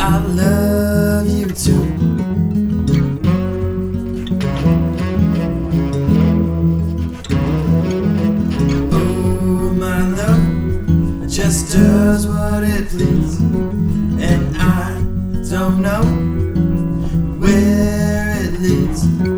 I love you too. Oh, my love just does what it pleases, and I don't know where it leads.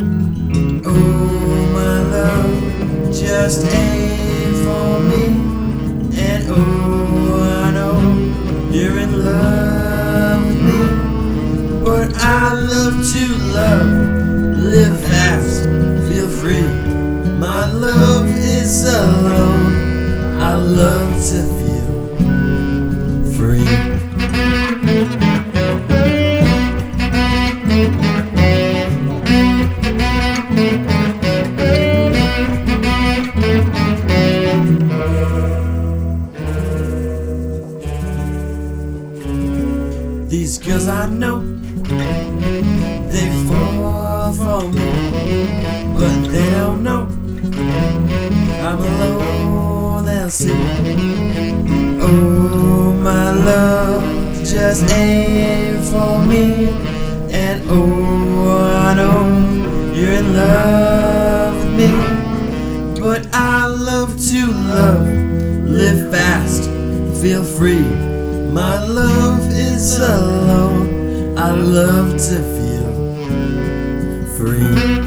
Oh, my love just ain't for me, and oh, I know you're in love with me. But I love to love, live fast, feel free. My love is alone, I love to feel free. These girls I know, they fall for me, but they don't know I'm alone, they'll see. Oh, my love just ain't for me, and oh, I know you're in love with me. But I love to love, live fast, feel free. My love is alone, I love to feel free.